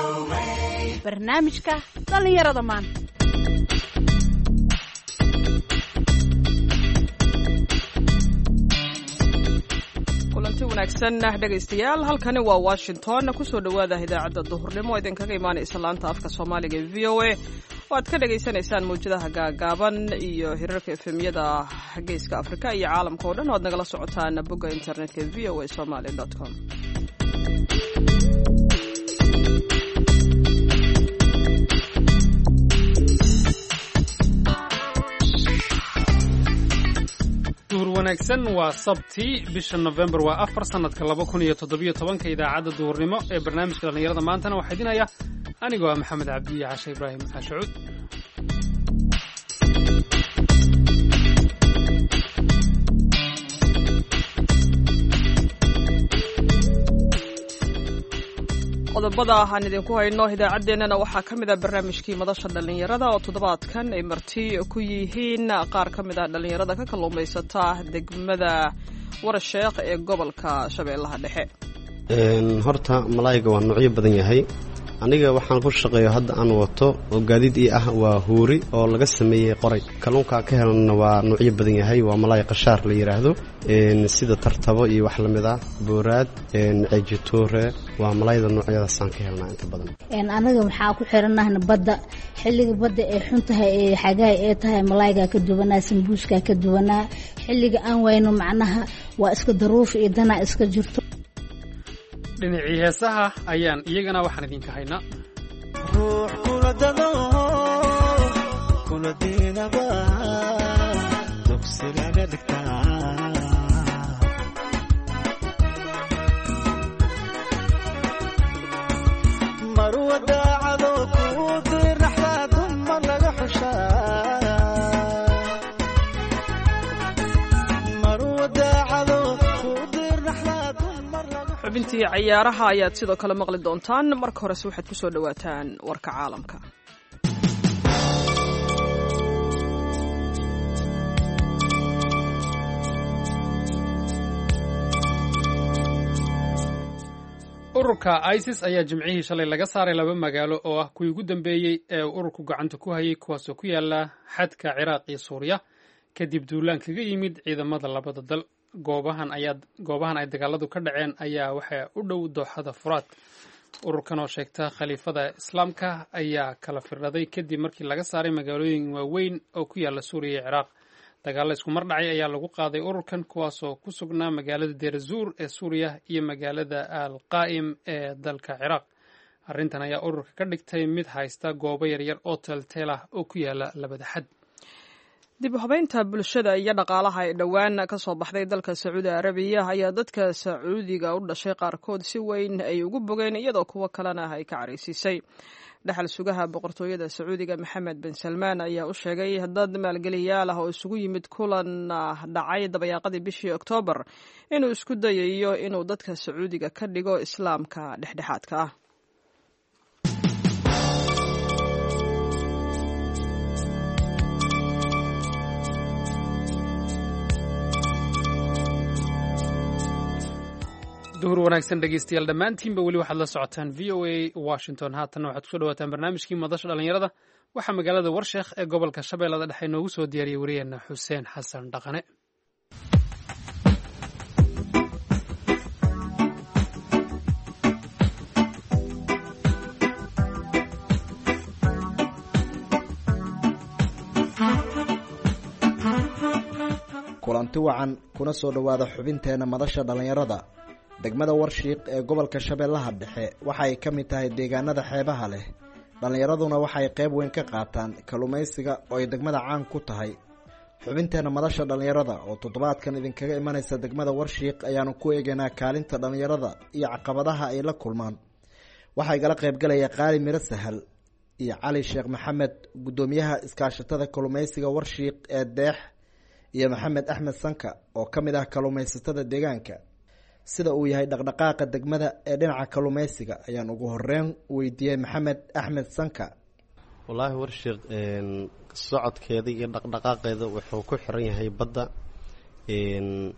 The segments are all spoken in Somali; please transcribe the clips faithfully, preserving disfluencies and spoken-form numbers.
barnaamijka dhallinyarada maanta. kulanti wanaagsan dhegaystayaal, halkani waa Washington. kusoo dhawaada idaacadda duhurnimo oo idinkaga imaanaysa laanta afka Soomaaliga ee V O A oo aad ka dhageysanaysaan mawjadaha gaagaaban iyo hirarka efemyada geeska Afrika iyo caalamka oo dhan oo aad nagala socotaan bogga internetka v o a somali dot com. duhur wanaagsan waa sabti bisha November waa afar sanadka laba kun iyo toddobiyo tobanka. idaacadda duhurnimo ee barnaamijka dhalinyarada maantana waxaa idinaya anigoo ah Maxamed Cabdi iyo Cashe Ibraahim Cashuud. qodobada aan idinku hayno idaacaddeenana waxaa ka mid ah barnaamijkii madasha dhallinyarada oo toddobaadkan ay marti ku yihiin qaar ka mid ah dhallinyarada ka kalluumaysata degmada Warsheekh ee gobolka Shabeellaha Dhexe. horta malaayga waa noocyo badan yahay. aniga waxaan ku shaqeeyo hadda aan wato oo gaadiid ii ah waa huuri oo laga sameeyey qoray. kalluunka ka helana waa noocyo badan yahay, waa malaay qashaar la yiraahdo, sida tartabo iyo wax la mid ah, booraad, ceejitoore, waa malaayda noocyadaas aan ka helnaa inta badan. een anaga waxaa ku xiranahay badda, xilliga badda ee xuntahay ee xagaay ee tahay malaayga ka duwanaa, sambuuska ka duwanaa. xilliga aan wayno macnaha waa iska daruuf iyo dana iska jirto. dhinacii heesaha ayaan iyagana waxaan idinka haynaa. ruux kula dado kula diinaba dugsilaga dhigtaa marwa daacado ku dirnaxdaa dumar laga xushaa marwa daacado ku dirnaxdaa dumar laga xubintii ciyaaraha ayaad sidoo kale maqli doontaan. marka horese waxaad ku soo dhawaataan warka caalamka. ururka ISIS ayaa jimcihii shalay laga saaray laba magaalo oo ah kuwii ugu dambeeyey ee ururku gacanta ku hayay, kuwaasoo ku yaala xadka Ciraaq iyo Suuriya kadib duulaan kaga yimid ciidamada labada dal. goobahan ayaa goobahan ay dagaaladu ka dhaceen ayaa waxa u dhow dooxada Furaat. ururkan oo sheegta khaliifada islaamka ayaa kala firdhaday kadib markii laga saaray magaalooyin waaweyn oo ku yaala Suuriya iyo Ciraaq. dagaalo isku mar dhacay ayaa lagu qaaday ururkan, kuwaasoo ku sugnaa magaalada Deir Zuur ee Suuriya iyo magaalada Al-Qaa'im ee dalka Ciraaq. arrintan ayaa ururka ka dhigtay mid haysta goobo yaryar oo teelteel ah oo ku yaala labada xad. dib u habeynta bulshada iyo dhaqaalaha ee dhowaan ka soo baxday dalka Sacuudi Arabiya ayaa dadka Sacuudiga u dhashay qaarkood si weyn ay ugu bogeen, iyadoo kuwa kalena ay ka careysiisay. dhaxal sugaha boqortooyada Sacuudiga Maxamed bin Salmaan ayaa u sheegay dad maalgeliyaal ah oo isugu yimid kulan dhacay dabayaaqadii bishii Oktoobar inuu isku dayayo inuu dadka Sacuudiga ka dhigo islaamka dhexdhexaadka ah. duhur wanaagsan dhegaystayaal dhammaantiinba weli waxaad la socotaan V O A Washington. haatanna waxaad kusoo dhawaataan barnaamijkii madasha dhalinyarada. waxaa magaalada Warsheekh ee gobolka Shabeellada Dhexe noogu soo diyaariyey wariyaheena Xuseen Xasan Dhaqane. kulanti wacan kuna soo dhawaada xubinteena madasha dhalinyarada. degmada Warshiiq ee gobolka Shabeellaha Dhexe waxay ka mid tahay deegaanada xeebaha leh. dhalinyaraduna waxay qayb weyn ka qaataan kalluumaysiga oo ay degmada caan ku tahay. xubinteena madasha dhalinyarada oo toddobaadkan idinkaga imanaysa degmada Warshiiq ayaanu ku eegaynaa kaalinta dhalinyarada iyo caqabadaha ay la kulmaan. waxay gala qayb galaya Qaali Miro Sahal iyo Cali Sheekh Maxamed, gudoomiyaha iskaashatada kalluumaysiga Warshiiq ee Deex, iyo Maxamed Axmed Sanka oo ka mid ah kalluumaysatada deegaanka. sida uu yahay dhaqdhaqaaqa degmada ee dhinaca kalluumaysiga ayaan ugu horeyn weydiiyey Maxamed Axmed Sanka. wallaahi Warshiiq socodkeeda iyo dhaqdhaqaaqeeda wuxuu ku xiran yahay badda.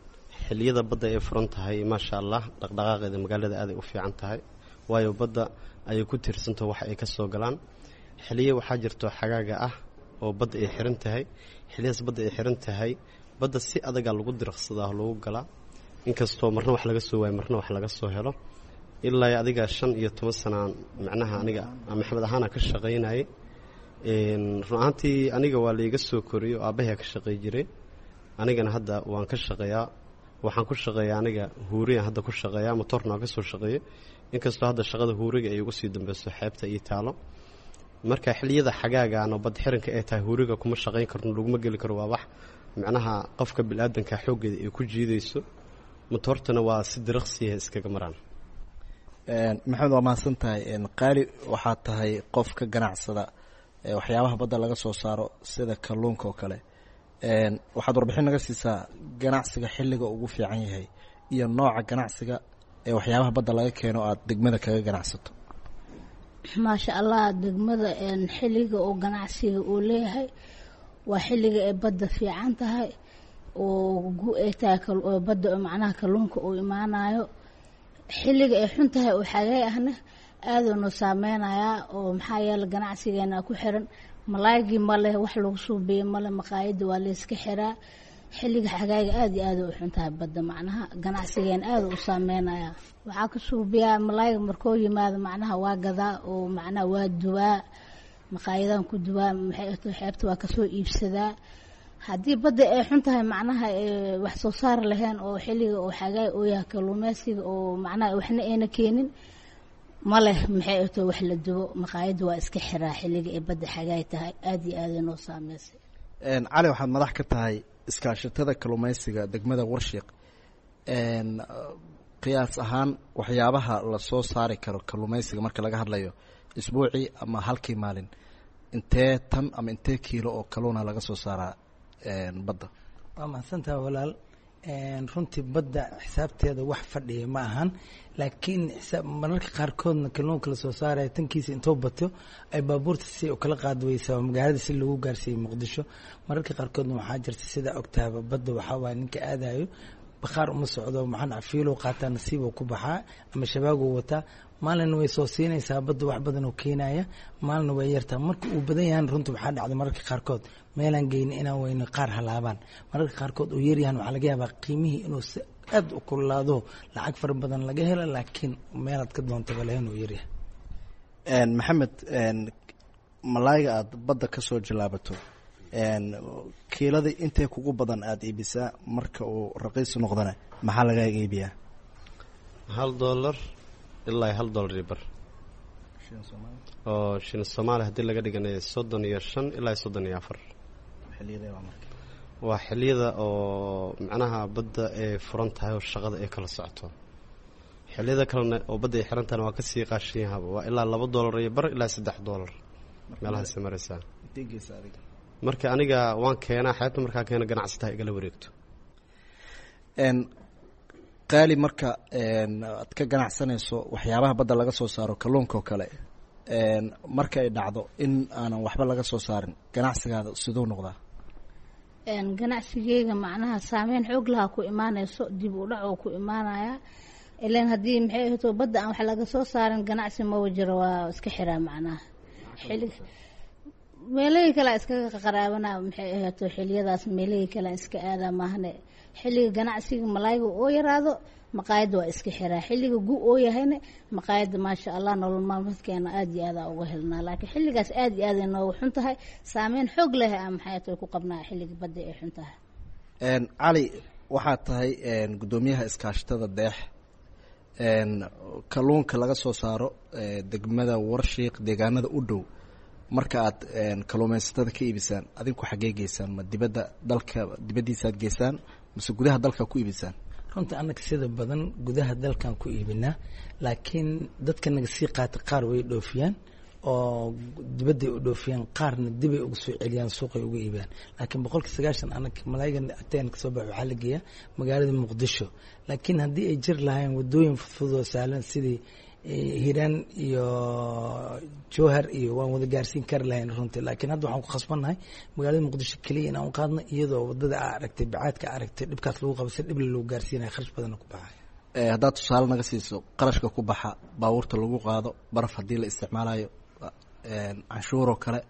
xilliyada badda ay furan tahay maasha Allah dhaqdhaqaaqeeda magaalada aad ay u fiican tahay, waayo badda ayay ku tiirsanto wax ay ka soo galaan. xiliyo waxaa jirto xagaaga ah oo badda ay xiran tahay. xiliyaas badda ay xiran tahay badda si adaga lagu diraqsadaa lagu galaa, inkastoo marna wax laga soo waayo marna wax laga soo helo. ilaa adiga shan iyo toban sanaan macnaha aniga maxamed ahaana ka shaqaynayay. run ahaantii aniga waa layga soo koriyey oo aabbahay ka shaqay jiray. anigana hadda waan ka shaqeeyaa, waxaan ku shaqeeyaa aniga huuriyan hadda ku shaqeeyaa, motorna waan ka soo shaqeeyey, inkastoo hadda shaqada huuriga ay ugu sii dambeyso xeebta iyo taalo. marka xilliyada xagaagaan oo bad xiranka ay tahay huuriga kuma shaqayn karno, laguma geli karo. waa wax macnaha qofka bilaadanka xooggeeda ay ku jiidayso, motortana waa si diraqsiya iskaga maraan. maxamed waa mahadsan tahay. qaali waxaa tahay qof ka ganacsada waxyaabaha badda laga soo saaro sida kalluunka oo kale. waxaad warbixin naga siisaa ganacsiga xilliga ugu fiican yahay iyo nooca ganacsiga ee waxyaabaha badda laga keeno aada degmada kaga ganacsato. maasha allah, degmada xilliga oo ganacsiga uu leeyahay waa xilliga ay badda fiican tahay oo gu ay tahay badda macnaha kalluunka uu imaanayo. xilliga ay xun tahay oo xagay ahna aaduu noo saameynayaa oo maxaa yeele ganacsigeena ku xiran. malaygii male wax lagu suubiye male, maqaayada waa layska xiraa. xilliga xagaaga aad iyo aad u xun tahay badda, macnaha ganacsigeena aad u saameynayaa. waxaa ka suubiyaa malayga markoo yimaado macnaha waa gadaa oo macnaha waa duwaa, maqaayadan ku duwaa, maxay ahto xeebta waa kasoo iibsadaa. haddii badda ay xun tahay macnaha wax soo saar lahayn oo xilliga oo xagaay oo yahay kalluumeysiga oo macnaha waxna ayna keenin male, maxay ahto wax la duwo, maqaayada waa iska xiraa xilliga ay badda xagaay tahay. aad iyo aad noo saameysay. cali, waxaad madax ka tahay iskaashatada kalluumeysiga degmada Warshiiq. qiyaas ahaan waxyaabaha la soo saari karo kalluumeysiga marka laga hadlayo isbuucii ama halkii maalin, intee tan ama intee kiilo oo kalluuna laga soo saaraa badda? waa mahadsantaha walaal. runtii badda xisaabteeda wax fadhiya ma ahan, laakiin mararka qaarkoodna kalluunka la soo saaraya tankiisa intoo bato ay baabuurta si kala qaadweysaa oo magaalada si lagu gaarsiiyey Muqdisho. mararka qaarkoodna waxaa jirta sida ogtaaba badda waxaa waaya ninka aadayo bakhaar uma socdo, maxaan cafiilo qaataa nasiiboo ku baxaa ama shabaaguu wataa. maalina way soo siinaysaa badda wax badan oo keenaya, maalina way yartaa. marka uu badan yahan runtii waxaa dhacda mararka qaarkood meelaan geyni inaan weyno qaar halaabaan. mararka qaarkood uu yaryahan waxaa laga yaabaa qiimihii inuu si aad u kululaado, lacag fara badan laga helo, laakiin meelaad ka doontaba lahayn uu yaryahay. maxamed, malayga aada badda ka soo jallaabato kiiladii intee kugu badan aada iibisaa? marka uu raqiis noqdana maxaa laga iibiyaa? hal doolar ilaa hal doolar iyo bar oo shilin Soomaali haddii laga dhiganayo soddon iyo shan ilaa soddon iyo afar. waa xilliyada oo macnaha badda ay furan tahay oo shaqada ay kala socoto. xilliyada kalena oo badda ay xiran tahay waa ka sii qaashin yahay, waa ilaa laba doolar iyo bar ilaa saddex doolar meelahaas maraysaa. marka aniga waan keenaa xeebta, markaa keena ganacsataa igala wareegto. qaali, marka aad ka ganacsanayso waxyaabaha badda laga soo saaro kalluunka oo kale, marka ay dhacdo in aanan waxba laga soo saarin, ganacsigaada siduu noqdaa? ganacsigeyga macnaha saameyn xoog lahaa ku imaanayso, dib u dhac oo ku imaanaya. ilaan haddii maxay ahto badda aan wax laga soo saarin ganacsi ma wajiro, waa iska xiraa macnaha. xilli meelihii kale iskaga qaraabana maxay ahto xilliyadaas meelihii kale iska aadaa maahane. xilliga ganacsiga malayga oo yaraado maqaayada waa iska xiraa. xilliga gu oo yahayna maqaayada maasha allah nolol maalmeedkeena aad iyo aada uga helnaa. laakiin xilligaas aad iyo aad ay noogu xun tahay, saameyn xoog leh a maxay ahto ku qabnaa xilliga badda ay xun tahay. cali, waxaad tahay guddoomiyaha iskaashatada deex. kalluunka laga soo saaro degmada Warshiiq deegaanada u dhow, marka aad kalluumaysatada ka iibisaan adinku xaggee geysaan? ma dibadda dalka dibaddiisaaad geysaan mise gudaha dalka ku iibisaan? runtii annaga sida badan gudaha dalkan ku iibinaa, laakiin dadka naga sii qaata qaar way dhoofiyaan oo dibadday u dhoofiyaan, qaarna dibay uga soo celiyaan, suuqay uga iibiyaan. laakiin boqolkii sagaashan anaga malaygan ateen kasoo bax waxaa la geeyaa magaalada Muqdisho. laakiin haddii ay jir lahayn wadooyin fudud oo sahlan sidii hiiraan iyo jowhar iyo waan wada gaarsiin kari lahayn runtii. laakiin hadda waxaan ku khasbannahay magaalada Muqdisho keliya inaan u qaadno, iyadoo wadada aa aragtay bacaadka aa aragtay dhibkaas lagu qabsay dhib lagu gaarsiinaya kharash badanna ku baxaya. haddaad tusaale naga siiso qarashka ku baxa baabuurta lagu qaado baraf haddii la isticmaalayo canshuuroo kale.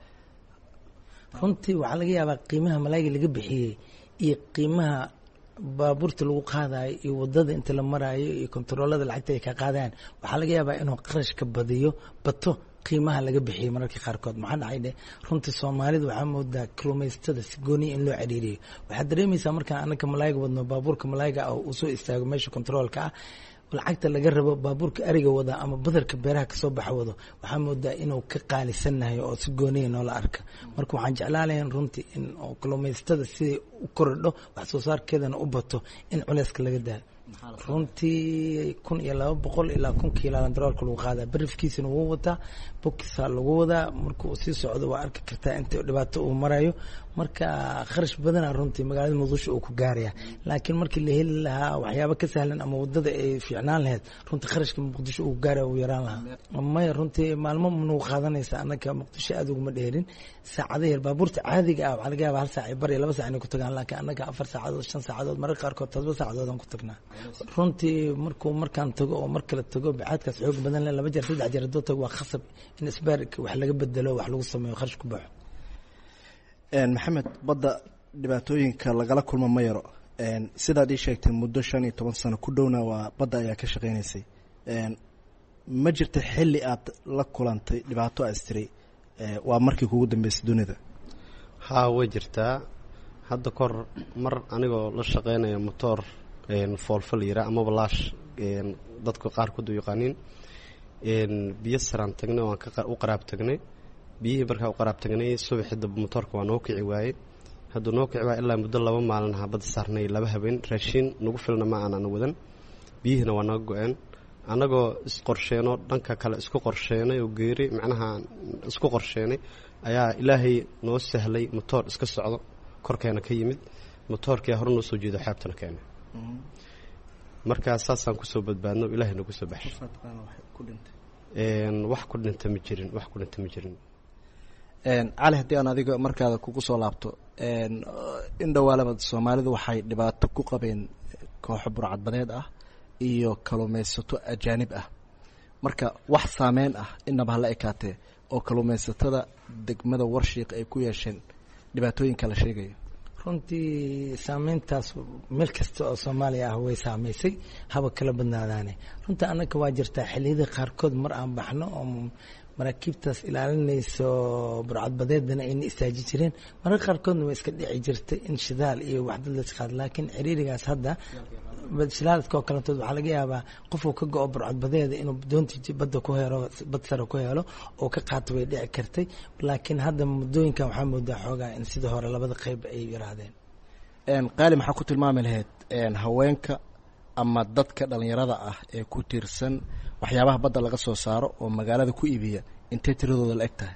runtii waxaa laga yaabaa qiimaha malaayga laga bixiyey iyo qiimaha baabuurta lagu qaadayo iyo wadada inta la maraayo iyo kontaroolada lacagta ay ka qaadayaan waxaa laga yaabaa inuu qarashka badiyo bato qiimaha laga bixiyey mararka qaarkood. maxaa dhacay dhe runtii soomaalida waxaa moodaa kalluumaysatada si gooniya in loo ciriiriyo. waxaad dareemaysaa markaan anaka malaayga wadno baabuurka malaayga ah uu soo istaago meesha kontaroolka ah lacagta laga rabo baabuurka ariga wada ama badarka beeraha kasoo baxa wado waxaa moodaa inuu ka qaalisanahay oo si gooniya noola arka. marka waxaan jeclaalayan runtii in kalluumaysatada siday u korodho wax soo saarkeedana u bato in culeyska laga daayo. runtii kun iyo laba boqol ilaa kun kiilalan daroolka lagu qaadaa barafkiisana wuu wataa bokisaa lagu wadaa marka uu sii socdo waa arki kartaa inta dhibaato uu marayo. marka kharash badana runtii magaalada muqdisho uu ku gaaraya laakiin markii la heli lahaa waxyaabo ka sahlan ama wadada ay fiicnaan lahayd runtii kharashka muqdisho uu gaaraya uu yaraan lahaa. maya runtii maalmo nagu qaadanaysa anaka muqdisho aad uguma dheerin saacado yar baabuurta caadiga ah waxaa laga yaabaa hal saac iyo bar iyo laba saac inay ku tagaan laakiin annaga afar saacadood shan saacadood mararka qaarkood todoba saacadood aan ku tagnaa. runtii markuu markaan tago oo mar kale tago bacaadkaas xoog badan leh laba jeer saddex jeer hadduu tago waa khasab in isbaarka wax laga bedelo wax lagu sameeyo kharash ku baxo. maxamed badda dhibaatooyinka lagala kulmo ma yaro sidaad ii sheegtay muddo shan iyo toban sano ku dhowna waa badda ayaa ka shaqaynaysay ma jirta xilli aad la kulantay dhibaato astiri waa markii kugu dambeysay dunida? haa way jirtaa. hadda kor mar anigoo la shaqeynaya motoor foolfal yira amaba laash dadka qaarkood u yaqaaniin biyo saraan tagnay waan ka u qaraab tagnay biyihii markaa u qaraab tagnay subaxii dab motoorka waa noo kici waayey hadduu noo kici waayey ilaa muddo laba maalin aha badda saarnay laba habeen raashiin nagu filna ma aanan wadan biyihiina waa naga go-een annagoo isqorsheenoo dhanka kale isku qorsheenay oo geeri macnaha isku qorsheenay ayaa ilaahay noo sahlay motoor iska socdo korkeena ka yimid motoorkii hore noo soo jeedo xeebtana keenay markaa saasaan kusoo badbaadno ilaahay nagu soo baxshay. wax ku dhinta ma jirin wax ku dhinta ma jirin. cali haddii aan adiga markaada kugu soo laabto in dhowaalaba soomaalidu waxay dhibaato ku qabeen kooxo burcadbadeed ah iyo kalluumaysato ajaanib ah marka wax saameyn ah inaba hala ekaatee oo kalluumaysatada degmada Warshiiq ay ku yeesheen dhibaatooyinka la sheegayo. runtii saameyntaas meel kasta oo Soomaaliya ah way saameysay haba kala badnaadaane. runtii annaka waa jirtaa xilliyada qaarkood mar aan baxno oo maraakiibtaas ilaalinayso burcadbadeedana ayna istaaji jireen mararka qaarkoodna way iska dhici jirtay in shidaal iyo waxdad la isqaad laakiin ciriirigaas hadda shidaalka oo kaleeto waxaa laga yaabaa qofuu ka go-o burcadbadeeda inuu doontii badda ku helo bad sare ku helo oo ka qaato way dhici kartay laakiin hadda muddooyinkan waxaa moodaa xoogaa in sida hore labada qayb ay yiraahdeen. qaali maxaa ku tilmaami lahayd haweenka ama dadka dhalinyarada ah ee ku tiirsan waxyaabaha badda laga soo saaro oo magaalada ku iibiya intee tiradooda la eg tahay?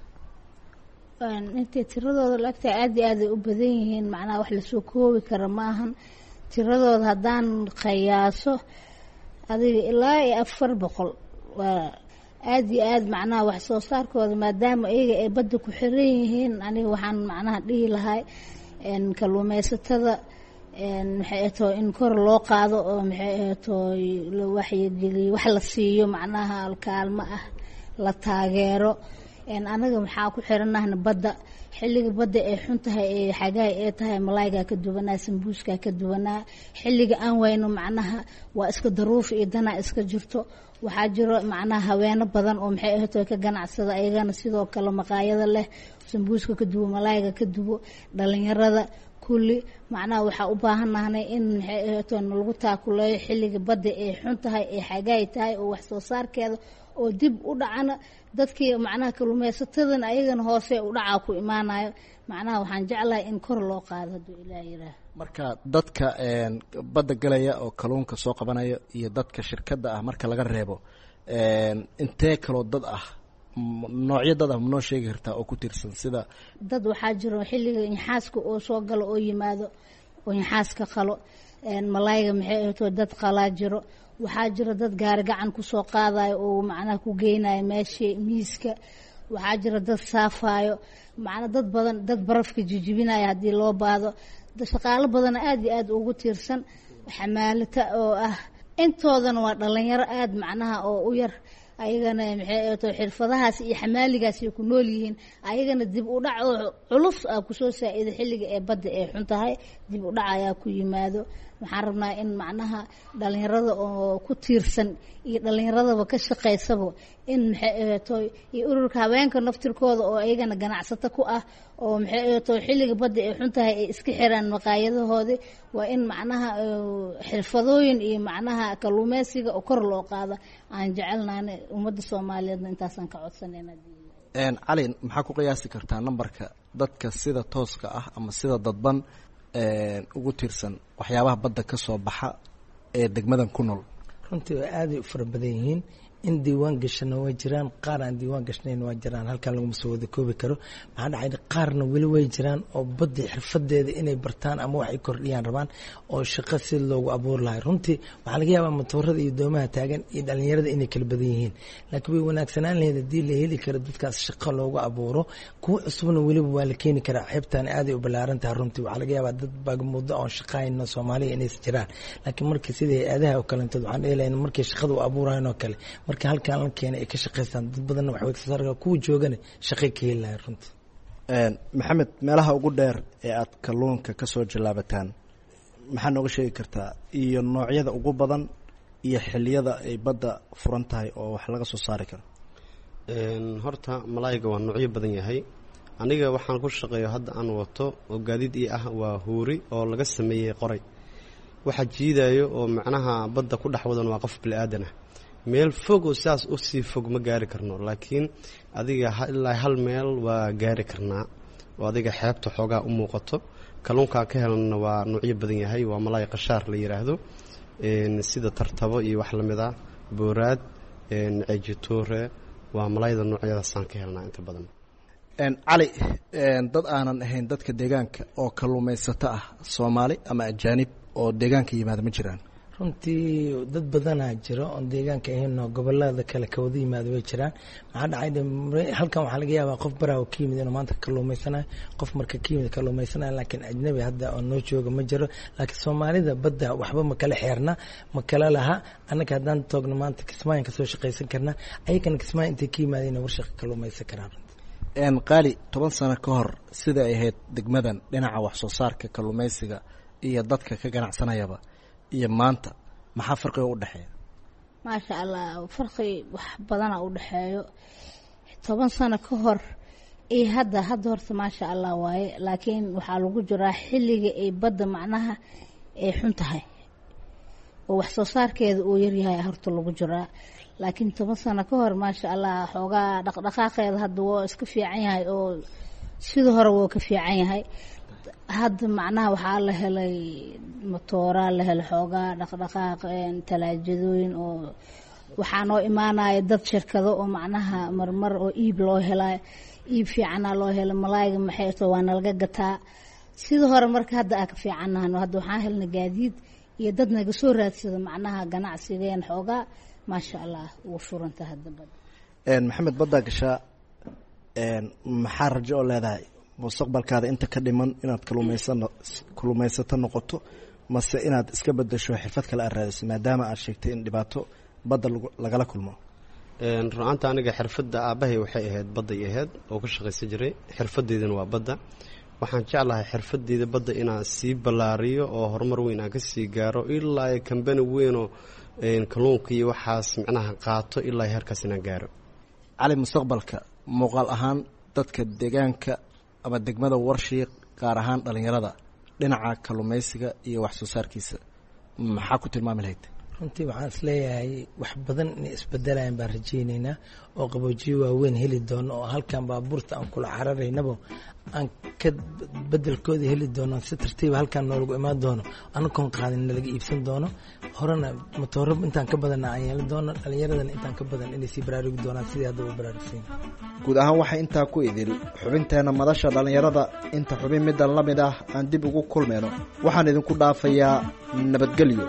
intee tiradooda la eg tahay aad iyo aad ay u badan yihiin macnaha wax lasoo koobi kara ma ahan tiradooda haddaan qiyaaso adiga ilaa iyo afar boqol waa aad iyo aad macnaha wax soo saarkooda maadaama iyaga ay badda ku xiran yihiin aniga waxaan macnaha dhihi lahay kalluumaysatada maxay ahato in kor loo qaado oo maxay ahato la waxyigeliyo wax la siiyo macnaha alkaalmo ah la taageero anaga maxaa ku xiranaahna badda xilliga badda ay xun tahay ee xagaay ee tahay malaayga ka duwanaa sambuuska ka duwanaa xilliga aan wayno macnaha waa iska daruuf iyo dana iska jirto waxaa jiro macnaha haweeno badan oo maxay ahato ka ganacsada ayagana sidoo kale maqaayada leh sambuuska ka duwo malaayga ka duwo dhalinyarada kulli macnaha waxaa u baahanahay in maxay ahato lagu taakuleeyo xilliga badda ay xun tahay ee xagaay tahay oo wax soo saarkeeda oo dib u dhacana dadkii macnaha kalluumaysatadana ayagana hoose u dhaca ku imaanayo macnaha waxaan jeclahay in kor loo qaado hadduu ilaahay yiraahdo. marka dadka badda galaya oo kalluunka soo qabanaya iyo dadka shirkadda ah marka laga reebo intee kaloo dad ah noocyo dad ah ma noo sheegi kartaa oo ku tiirsan sida dad waxaa jiro xilliga inxaaska oo soo galo oo yimaado oo inxaaska qalo malaayga maxay ahato dad qalaa jiro waxaa jira dad gaari gacan ku soo qaadayo oo macnaha ku geynayo meeshii miiska waxaa jira dad saafayo macnaha dad badan dad barafka jijibinayo haddii loo baado shaqaalo badan aad iyo aad ugu tiirsan xamaalata oo ah intoodana waa dhalinyaro aada macnaha oo u yar ayagana maxay to xirfadahaas iyo xamaaligaas ay ku nool yihiin ayagana dib u dhac oo culus ah kusoo saacido xilliga ee badda ee xun tahay dib u dhac ayaa ku yimaado waxaan rabnaa in macnaha dhalinyarada oo ku tiirsan iyo dhalinyaradaba ka shaqaysaba in maxay to iyo ururka haweenka naftirkooda oo ayagana ganacsato ku ah oo maxay to xilliga badda ee xun tahay ay iska xiraan maqaayadahooda waa in macnaha xirfadooyin iyo macnaha kalluumeysiga oo kor loo qaado aan jecelnahay ummadda Soomaaliyeed intaasaan ka codsanayna een cali maxaa ku qiyaasi kartaa nambarka dadka sida tooska ah ama sida dadban ee ugu tiirsan waxyaabaha badda ka soo baxa ee degmadan ku nool runtii way aad u fara badan yihiin in diiwaan gashana way jiraan qaar aan diiwaan gashnayn waa jiraan halkan lagu soo wada koobi karo maxaa dhacay qaarna weli way jiraan oo badda xirfadeeda inay bartaan ama wax ay kordhiyaan rabaan oo shaqo si loogu abuur lahay runtii waxaa laga yaabaa matoorada iyo doomaha taagan iyo dhalinyarada inay kala badan yihiin laakiin way wanaagsanaan lahayd haddii la heli karo dadkaas shaqo loogu abuuro kuwa cusubna weliba waa la keeni karaa xeebtan aad ay u ballaaran tahay runtii waxaa laga yaabaa dad baagmuddo oon shaqayno Soomaaliya inay jiraan laakiin markii sidii aadaha oo kale waxaan dheelayn markii shaqada u abuurayno kale marka halkaan la keenay ay ka shaqeystaan dad badan wax way ka saarka ku joogana shaqo ka helayaan runtii een maxamed meelaha ugu dheer ee aad kalluunka ka soo jalaabataan maxaa nooga sheegi kartaa iyo noocyada ugu badan iyo xilliyada ay badda furan tahay oo wax laga soo saari karo een horta malaayga waa noocyo badan yahay aniga waxaan ku shaqeeyo hadda aan wato oo gaadiid ii ah waa huuri oo laga sameeyay qoray waxa jiidayo oo macnaha badda ku dhaxwadan waa qof bil aadan ah meel fog oo saas u sii fog ma gaari karno laakiin adiga ilaa hal meel waa gaari karnaa oo adiga xeebta xoogaa u muuqato kalluunka ka helana waa noocyo badan yahay waa malaay qashaar la yiraahdo een sida tartabo iyo wax lamid ah booraad een ejitoore waa malaayda noocyadaas aan ka helnaa inta badan een cali een dad aanan ahayn dadka deegaanka oo kalluumaysato ah Soomaali ama ajaanib oo deegaanka yimaada ma jiraan runtii dad badanaa jiro oon deegaanka ahayn oo gobolada kale ka wada yimaado way jiraan maxaa dhacay halkan waxaa laga yaabaa qof baraawo ka yimid inuu maanta kalluumaysanayo qof marka ka yimid kalluumaysanayo laakiin ajnabi hadda oo noo jooga ma jiro laakiin Soomaalida badda waxba ma kala xeerna ma kala laha annaka haddaan toogno maanta kismaayin ka soo shaqaysan karna ayagana kismaayin intay ka yimaadeen warshaq kalluumaysan karaan een qaali toban sano ka hor sida ay ahayd degmadan dhinaca wax soo saarka kalluumaysiga iyo dadka ka ganacsanayaba iyo maanta maxaa farqiga u dhaxeeya maasha Allah farqi wax badan u dhaxeeyo toban sano ka hor ee hadda hadda horta maasha Allah waaye laakiin waxa lagu jiraa xilliga ay badda macnaha ay xun tahay oo wax soo saarkeeda uu yar yahay horta lagu jiraa laakiin toban sano ka hor maasha Allah xoogaa dhaqdhaqaaqeeda hadda waa iska fiican yahay oo sidoo hore waa ka fiican yahay hadda macnaha waxaa la helay matoora la helay xoogaa dhaqdhaqaaq talaajadooyin oo waxaa noo imaanaya dad shirkado oo macnaha marmar oo iib loo helay iib fiicana loo helay malaayga maxay to waa nalaga gataa sidoo hore marka hadda aa ka fiicanaano hadda waxaan helnay gaadiid iyo dad naga soo raadsada macnaha ganacsigeen xoogaa maasha Allah wuu furanta hadda bad een maxamed badda gashaa een maxaa rajo leedahay mustaqbalkaada inta ka dhiman inaad kalluumaysano kalluumaysato noqoto mase inaad iska bedesho xirfad kale aad raadiso maadaama aad sheegtay in dhibaato badda lagala kulmo een ru'aanta aniga xirfadda aabahay waxay ahayd badda ay ahayd oo ka shaqaysan jiray xirfadeedana waa badda waxaan jeclahay xirfadeeda badda inaan sii ballaariyo oo horumar weyn aan ka sii gaaro ilaa ay company weyn oo een kalluunka iyo waxaas macnaha qaato ilaa heerkaas inaan gaaro cali mustaqbalka muuqaal ahaan dadka deegaanka ama degmada warshiiq gaar ahaan dhalinyarada dhinaca kalluumaysiga iyo wax soo saarkiisa maxaa ku tilmaami lahayd runtii waxaan isleeyahay wax badan inay isbedelayaan baan rajaynaynaa oo qaboojiyo waaweyn heli doono oo halkan baabuurta aan kula cararaynaba aan ka bedelkooda heli doono si tartiiba halkan noolagu imaan doono anagoon qaadin nalaga iibsan doono horena matooro intaan ka badanna aan yeelan doono dhalinyaradana intaan ka badan inay sii baraarugi doonaan sidii hadda u baraarugsan guud ahaan waxaa intaa ku idil xubinteena madasha dhalinyarada inta xubin middan la mid ah aan dib ugu kulmayno waxaan idinku dhaafayaa nabadgelyo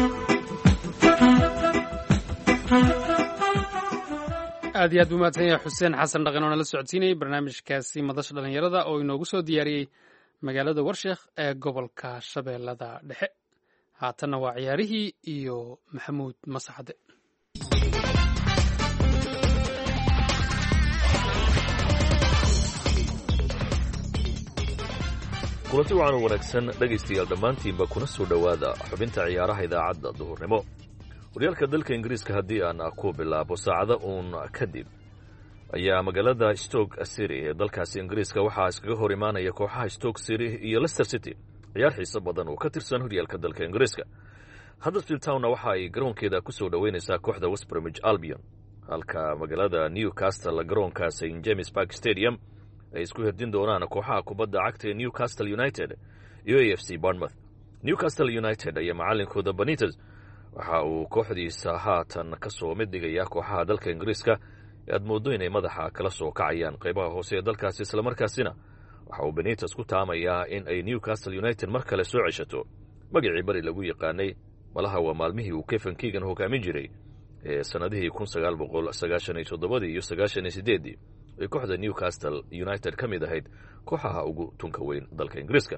aad iyo aad buu mahadsan yahay xuseen xasan dhaqan oo nala socodsiinayay barnaamijkaasi madasha dhalinyarada oo inoogu soo diyaariyey magaalada warsheekh ee gobolka shabeellada dhexe haatanna waa ciyaarihii iyo maxamuud masaxade. kulanti wacan u wanaagsan dhegaystayaal dhammaantiinba kuna soo dhowaada xubinta ciyaaraha idaacadda duhurnimo. horyaalka dalka ingiriiska haddii aan ku bilaabo saacado uun kadib ayaa magaalada stoke city ee dalkaasi ingiriiska waxaa iskaga hor imaanaya kooxaha stoke city iyo leicester city ciyaar xiiso badan oo ka tirsan horyaalka dalka ingiriiska. huddersfield townna waxa ay garoonkeeda ku soo dhoweynaysaa kooxda west bromwich albion, halka magaalada newcastle garoonka st james park stadium ay isku herdin doonaan kooxaha kubadda cagta ee newcastle united iyo a f c bournemouth. newcastle united ayaa macalinkooda benitez waxa uu kooxdiisa haatan ka soo mid dhigayaa kooxaha dalka ingiriiska ee aad moodo inay madaxa kala soo kacayaan qaybaha hoose ee dalkaasi, islamarkaasina waxa uu benitez ku taamayaa in ay newcastle united mar kale soo ceshato magacii bari lagu yaqaanay. malaha waa maalmihii uu Kevin Keegan hogaamin jiray ee sanadihii kun sagaal boqol sagaashan iyo toddoba iyo sagaashan iyo sideed ee kooxda Newcastle United ka mid ahayd kooxaha ugu tunka weyn dalka Ingiriiska.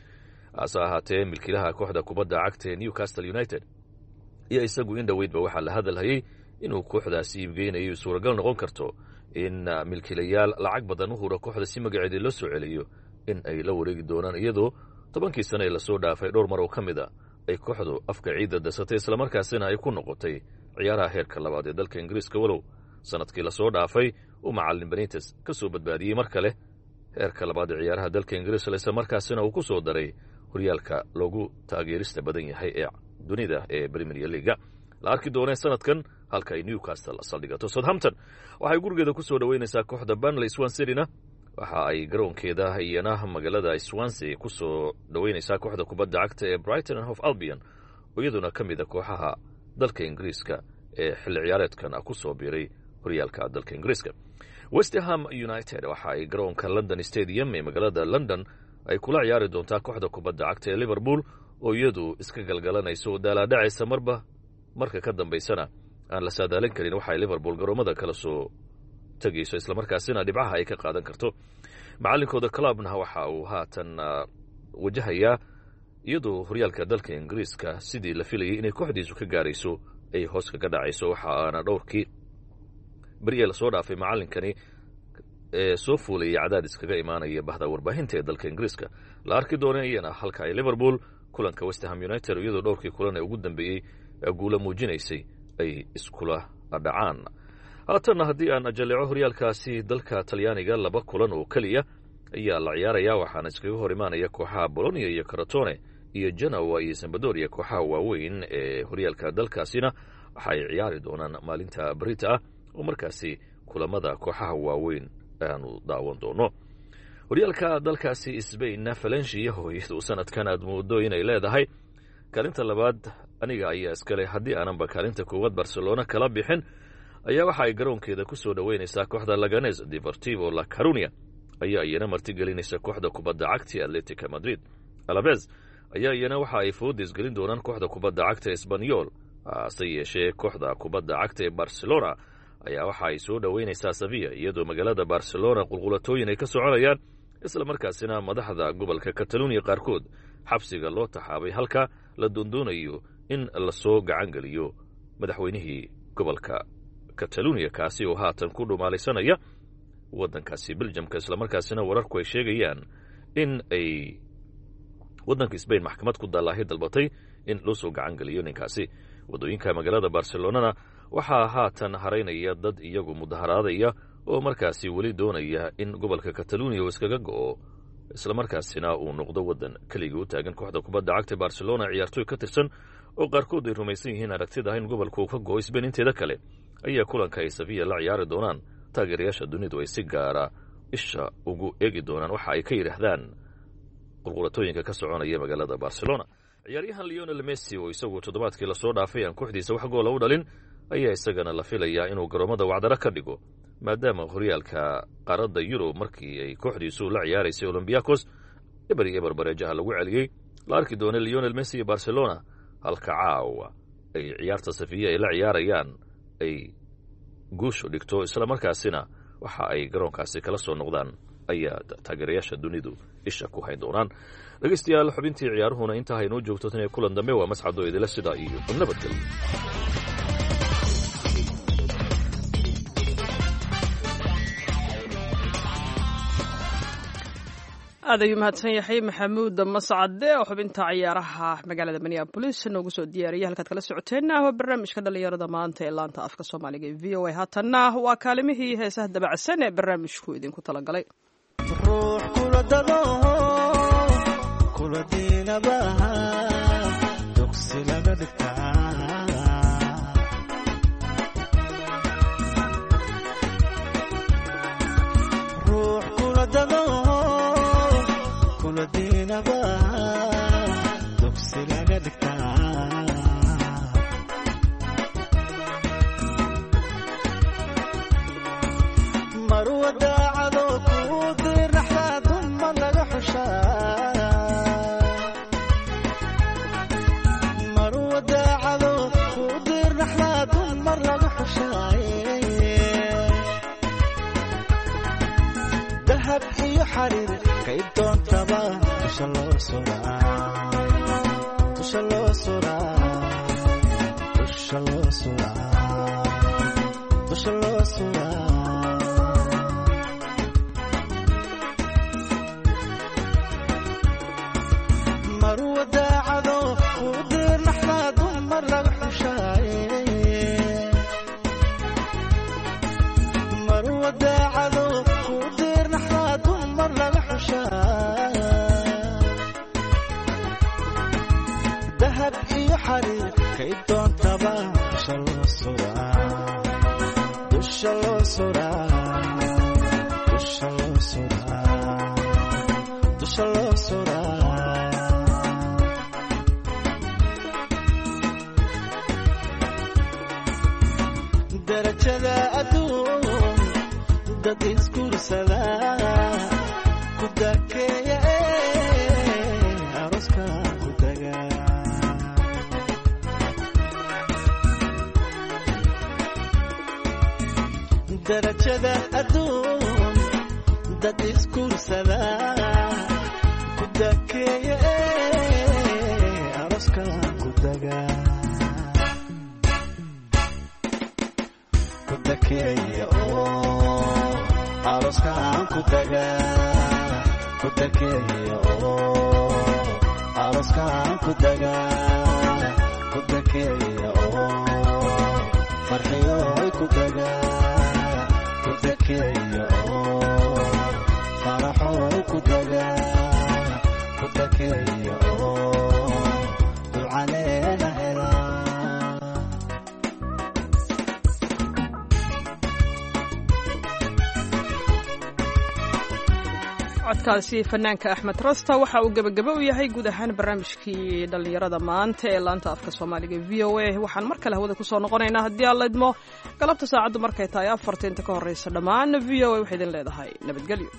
ase ahaatee milkiilaha kooxda kubadda cagta ee Newcastle United iyo isagu in dhaweydba waxaa la hadalhayay inuu kooxdaasi iibgeynayo suuragal noqon karto in milkiilayaal lacag badan u hura kooxda si magaceeda loo soo celiyo in ay la wareegi doonaan, iyadoo tobankii sano ee lasoo dhaafay dhowr mar oo ka mid a ay kooxdu afka ciidda dasatay, islamarkaasina ay ku noqotay ciyaaraha heerka labaad ee dalka Ingiriiska. walow sanadkii lasoo dhaafay uu macallin Benitez ka soo badbaadiyey mar kale heerka labaad ee ciyaaraha dalka Ingiriiska, islamarkaasina uu ku soo daray horyaalka loogu taageerista badan yahay ee dunida ee Premier League. la arki doonee sanadkan halka ay Newcastle saldhigato. Southampton waxay gurigeeda ku soo dhaweynaysaa kooxda Burnley. Swansea waxa ay garoonkeeda iyana magaalada Swansea ku soo dhaweynaysaa kooxda kubadda cagta ee Brighton and Hove Albion, iyaduna ka mid ah kooxaha dalka Ingiriiska ee xilli ciyaareedkan ku soo biiray horyaalka dalka Ingiriiska. West Ham United waxa ay garoonka London Stadium ee magaalada London ay kula ciyaari doontaa kooxda kubadda cagta ee Liverpool, oo iyadu iska galgalanayso oo daalaadhacaysa marba marka ka dambaysana aan la saadaalin karin waxa ay Liverpool garoomada kala soo tagayso, islamarkaasina dhibcaha ay ka qaadan karto. macallinkooda clubna waxa uu haatan wajahayaa iyadoo horyaalka dalka Ingiriiska sidii la filayay inay kooxdiisu ka gaarayso ay hoos kaga dhacayso. waxa aana dhowrkii beriye lasoo dhaafay macallinkani ee soo fuulayay cadaadis kaga imaanaya bahda warbaahinta ee dalka Ingiriiska. la arki doona iyana halka ay Liverpool kulanka West Ham United iyadoo dhowrkii kulan ee ugu dambeeyey guula muujinaysay ay iskula dhacaan. haatanna haddii aan ajaleeco horyaalkaasi dalka Talyaaniga, laba kulan oo keliya ayaa la ciyaaraya, waxaana iskaga hor imaanaya kooxaha Bologna iyo Crotone iyo Genoa iyo Sampdoria. kooxaha waaweyn ee horyaalka dalkaasina waxa ay ciyaari doonaan maalinta berita ah oo markaasi kulamada kooxaha waaweyn aanu daawan doono. horyaalka dalkaasi Spain, Valencia hooyadu sanadkan aad moodo inay leedahay kaalinta labaad aniga ayaa iskale haddii aananba kaalinta koowaad Barcelona kala bixin, ayaa waxa ay garoonkeeda ku soo dhaweynaysaa kooxda Leganés. Deportivo La Coruña ayaa iyana martigelinaysa kooxda kubadda cagta Atletico Madrid. Alaves ayaa iyana waxa ay foodis gelin doonaan kooxda kubadda cagta Espanyol. hase yeeshee kooxda kubadda cagta ee Barcelona ayaa waxa ay soo dhaweynaysaa Sevilla, iyadoo magaalada Barcelona qulqulatooyin ay ka soconayaan, isla markaasina madaxda gobolka Catalonia qaarkood xabsiga loo taxaabay, halka la doondoonayo in la soo gacan geliyo madaxweynihii gobolka Catalonia kaasi oo haatan ku dhumaalaysanaya waddankaasi Belgiumka, isla markaasina wararku ay sheegayaan in ay waddanka Spain maxkamad ku dallaahi dalbatay in loo soo gacan geliyo ninkaasi. waddooyinka magaalada Barcelonana waxaa haatan haraynaya dad iyagu mudaharaadaya oo markaasi weli doonaya in gobolka Catalonia uu iskaga go'o, isla markaasina uu noqdo waddan keligii u taagan. kooxda kubadda cagta Barcelona ciyaartooy ka tirsan oo qaarkood ay rumaysan yihiin aragtida in gobolka uu ka go'o Spain inteeda kale ayaa kulanka ay Sevilla la ciyaari doonaan taageerayaasha dunidu ay si gaara isha ugu eegi doonaan waxa ay ka yidhaahdaan qulqulatooyinka ka soconaya magaalada Barcelona. ciyaaryahan Lionel Messi oo isagu toddobaadkii lasoo dhaafay aan kooxdiisa wax goola u dhalin ayaa isagana la filayaa inuu garoomada wacdara ka dhigo, maadaama horyaalka qaaradda Yurub markii ay kooxdiisu la ciyaaraysay Olympiacos eber iyo eber bareejaha lagu celiyey. la arki doona Lionel Messi iyo Barcelona halka caawa ay ciyaarta Sevilla ay la ciyaarayaan ay guushu dhigto, isla markaasina waxa ay garoonkaasi kala soo noqdaan ayaa taageerayaasha dunidu isha ku hayn doonaan. dhegaystayaal xubintii ciyaaruhuna intaa haynoo joogto tan iyo kulan dambe waa mascado idila sidaa iyo nabadgelyo. aad ayuu mahadsan yahay maxamuud mascade oo xubinta ciyaaraha magaalada minneabolis noogu soo diyaariyay. halkaad kala socoteen waa barnaamijka dhalinyarada maanta ee laanta afka soomaaliga ee v o a. haatanna waa kaalimihii heesaha dabacsan ee barnaamijku idinku talagalay. ruux kula dado kula diinabaha dugsi laga dhigtaa ruux kula dado kula diinabaha dugsi laga dhigtaa marwa daacado ku dirnaxdaa dumar laga xushaa marwa daacado ku dirnaxdaa dumar laga xushaaye dahab iyo xariir kay doontaba dusha loo suraa dusha loo suraa dusha loo suraa dusha loo suraa marwa daacado ku dirnaxdaa dumar laga xushaaye marwa daacado ku dirnaxdaa dumar laga xushaa dahab iyo xariir kay doontaba dusha loo suraa dusha loo suraa dusha loo suraa dusha loo suraa darajada adduun dad isguursada ku dakeeya aroska ku daga darajada adduun dad isguursada ku dakeeya aroska ku daga kudakeeya oo aroskaan ku daga kudakeeya oo aroskaan ku daga kudakeeya oo farxiyo ku daga kudakeeya oo faraxo ku daga kudakeeya oo dulcaleena hela codkaasi fanaanka axmed rasta waxa uu gebagabo u yahay guud ahaan barnaamijkii dhallinyarada maanta ee laanta afka soomaaliga v o a. waxaan mar kale hawada kusoo noqonaynaa haddii aan laydmo galabta saacaddu markay tahay afarta inta ka horreysa dhammaan v o a waxay idin leedahay nabadgelyo.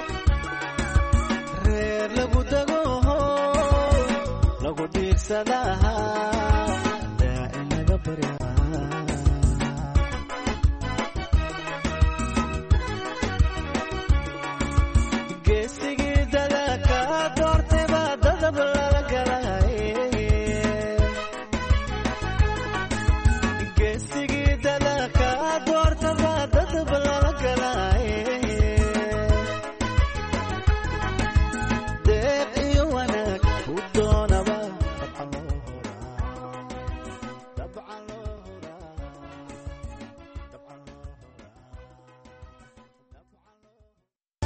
reer lagu dago lagu diirsadaa